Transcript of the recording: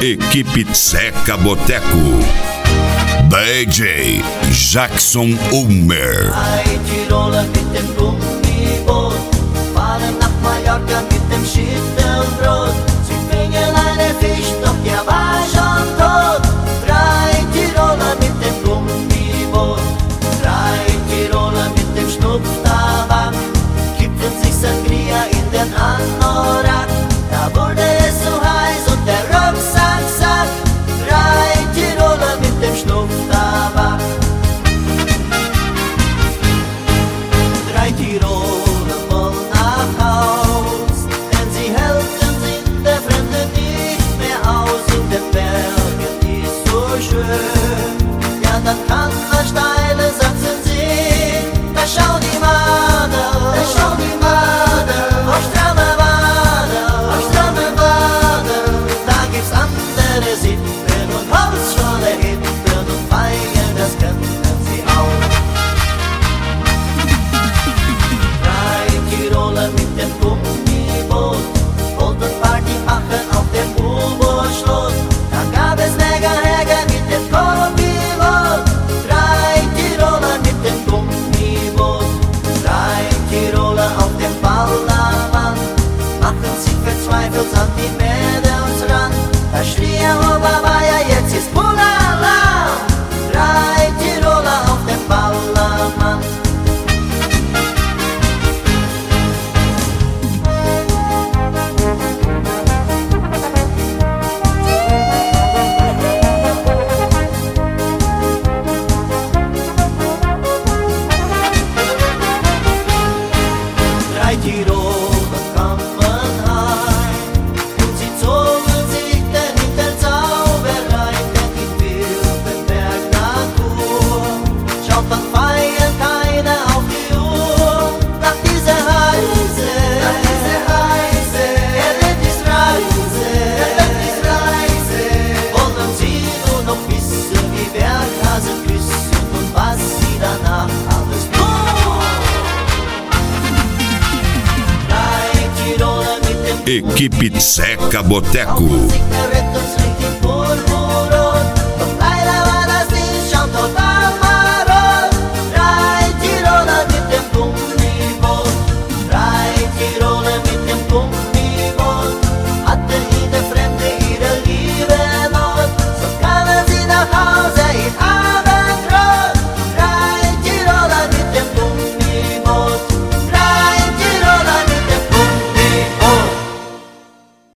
Equipe Zeca Boteco. DJ Jackson Ulmer. Tiroler mit dem Gummiboot, fahren nach Mallorca mit dem Schittenbrot. Sie fingen einen Fisch, doch der war schon tot. 3 Tiroler mit dem Gummiboot, 3 Tiroler mit dem Schnupftabak, kippten sich Sangria in den Anorak. Da wurde es so heiß und der Rucksack sack. 3 Tiroler mit dem Schnupftabak. 3 Tiroler wollen nach Haus, denn sie helfen sind der Fremde nicht mehr aus. In den Bergen ist so schön, ja dann kann man steile Sachsen sehen. Da schau die Mader, da schau die Mader, auf stramme Wader, auf stramme Wader. Da gibt's andere Sitten und Holzschorle hinten und feiern, das können sie auch. 3 Tiroler mit dem Gummiboot wollten Party machen auf dem U-Boot-Schlot. Da gab es Negerhäger mit dem Co-Pilot. 3 Tiroler mit dem Gummiboot, 3 Tiroler auf dem Ballermann, machen sich verzweifelt an die Meeresrand. Da schrie er, oh Babaya, jetzt ist Pulalam. 3 Tiroler auf dem Ballermann. Tiroler kamen heim und sie zogen sich denn in der Zauberei, denn in Wildenberg Natur schaut man feiern keiner auf die Uhr. Nach dieser Reise, Erlebnisreise, wollen sie nur noch wissen, wie Berghasen küssen und was sie danach alles tun. Equipe Zeca Boteco. Sich der Rettungsring in Purpura.